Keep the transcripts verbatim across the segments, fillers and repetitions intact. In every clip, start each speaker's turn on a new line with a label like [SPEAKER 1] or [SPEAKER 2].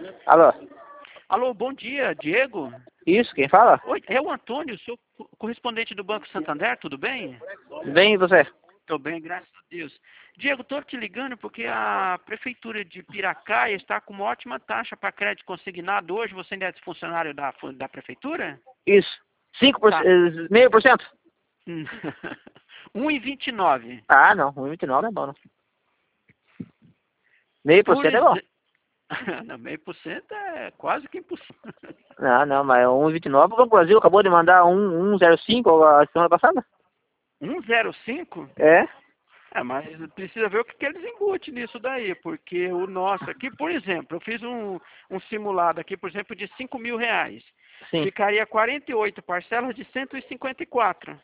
[SPEAKER 1] Alô?
[SPEAKER 2] Alô, bom dia, Diego?
[SPEAKER 1] Isso, quem fala?
[SPEAKER 2] Oi, é o Antônio, sou co- correspondente do Banco Santander, tudo bem?
[SPEAKER 1] Bem, e você?
[SPEAKER 2] Estou bem, graças a Deus. Diego, estou te ligando porque a Prefeitura de Piracaia está com uma ótima taxa para crédito consignado hoje. Você ainda é funcionário da, fu- da Prefeitura?
[SPEAKER 1] Isso. Cinco por
[SPEAKER 2] Tá.
[SPEAKER 1] cento, meio por cento?
[SPEAKER 2] um e vinte e nove.
[SPEAKER 1] Ah, não, um e vinte e nove é bom, não. Meio por
[SPEAKER 2] Por
[SPEAKER 1] cento é bom.
[SPEAKER 2] exemplo... Não, meio por cento é quase que impossível.
[SPEAKER 1] Não, não, mas um e vinte e nove, o Banco Brasil acabou de mandar um, um zero cinco a semana passada.
[SPEAKER 2] um vírgula zero cinco?
[SPEAKER 1] É?
[SPEAKER 2] É, mas precisa ver o que, que eles embutem nisso daí, porque o nosso aqui, por exemplo, eu fiz um, um simulado aqui, por exemplo, de cinco mil reais.
[SPEAKER 1] Sim.
[SPEAKER 2] Ficaria quarenta e oito parcelas de cento e cinquenta e quatro.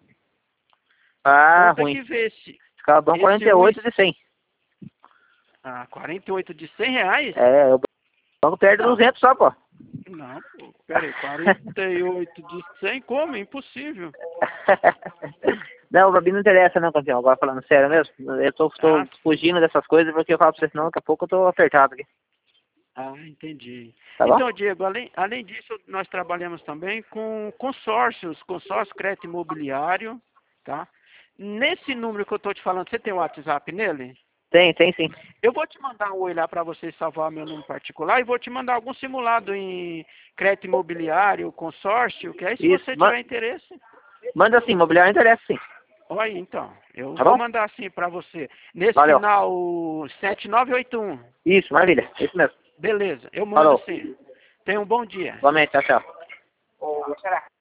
[SPEAKER 1] Ah,
[SPEAKER 2] Então tem
[SPEAKER 1] ruim.
[SPEAKER 2] que ver se
[SPEAKER 1] Ficava bom
[SPEAKER 2] esse
[SPEAKER 1] quarenta e
[SPEAKER 2] um...
[SPEAKER 1] oito de cem.
[SPEAKER 2] Ah, quarenta e oito de cem reais?
[SPEAKER 1] É, o banco perde
[SPEAKER 2] Não,
[SPEAKER 1] duzentos só, pô.
[SPEAKER 2] não, pô, peraí, quarenta e oito de cem, como? Impossível.
[SPEAKER 1] Não, pra mim não interessa não, campeão. Agora falando sério mesmo. Eu tô, tô
[SPEAKER 2] Ah,
[SPEAKER 1] fugindo dessas coisas porque eu falo pra você, senão daqui a pouco eu tô apertado aqui.
[SPEAKER 2] Ah, entendi.
[SPEAKER 1] Tá bom?
[SPEAKER 2] Então, Diego, além, além disso, nós trabalhamos também com consórcios, consórcio crédito imobiliário, tá? Nesse número que eu estou te falando, você tem o WhatsApp nele?
[SPEAKER 1] Tem, tem sim.
[SPEAKER 2] Eu vou te mandar um oi lá para você salvar meu número particular e vou te mandar algum simulado em crédito imobiliário, consórcio, que aí se
[SPEAKER 1] Isso.
[SPEAKER 2] você
[SPEAKER 1] Ma
[SPEAKER 2] tiver interesse,
[SPEAKER 1] manda assim, imobiliário interessa sim.
[SPEAKER 2] olha aí, então. Eu
[SPEAKER 1] Tá
[SPEAKER 2] vou
[SPEAKER 1] bom?
[SPEAKER 2] mandar assim para você. Nesse
[SPEAKER 1] Valeu.
[SPEAKER 2] final sete nove oito um.
[SPEAKER 1] Isso, maravilha. Isso mesmo.
[SPEAKER 2] Beleza, eu mando
[SPEAKER 1] Falou.
[SPEAKER 2] sim. Tenha um bom dia.
[SPEAKER 1] Igualmente, tchau, tchau.